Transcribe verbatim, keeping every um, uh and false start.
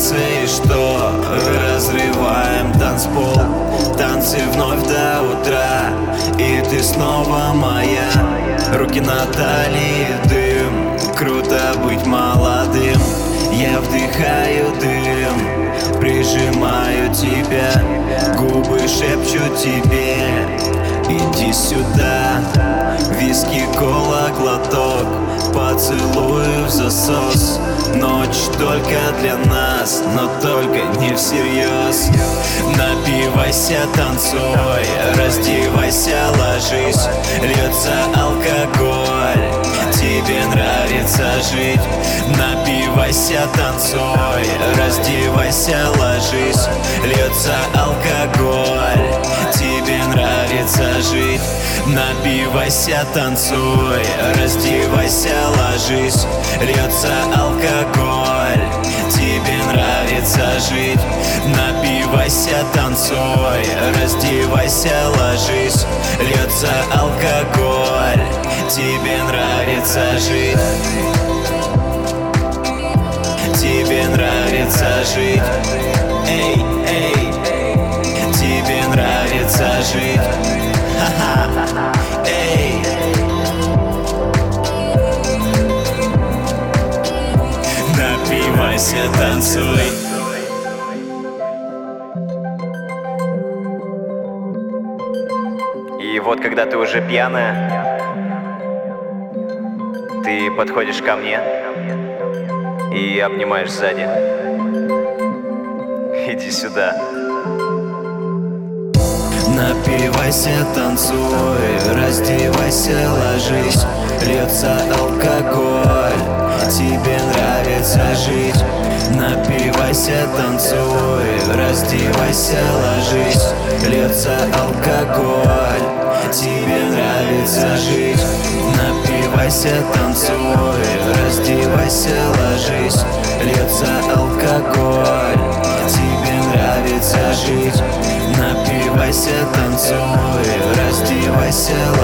эмоции, что разрываем танцпол. Танцы вновь до утра, и ты снова моя. Руки на талии, дым, круто быть молодым. Я вдыхаю дым, прижимаю тебя, губы шепчут тебе: иди сюда. Виски, кола, глоток, поцелую в засос. Ночь только для нас, но только не всерьез. Напивайся, танцуй, раздевайся, ложись. Льется алкоголь, тебе нравится жить. Напивайся, танцуй, раздевайся, ложись. Льется алкоголь, тебе нравится жить. Напивайся, танцуй, раздевайся, ложись. Льется алкоголь, тебе нравится жить. Напивайся, танцуй, раздевайся, ложись. Льется алкоголь, тебе нравится жить. Тебе нравится жить. Эй, эй, тебе нравится жить. Ха-ха, эй. Напивайся, танцуй. И вот когда ты уже пьяная, ты подходишь ко мне и обнимаешь сзади. Иди сюда. Напивайся, танцуй, раздевайся, ложись. Льется алкоголь, тебе нравится жить. Напивайся, танцуй, раздевайся, ложись. Льется алкоголь, тебе нравится жить. Напивайся, танцуй, раздевайся, ложись. Льется алкоголь, тебе нравится жить. Напивайся, танцуй, раздевайся,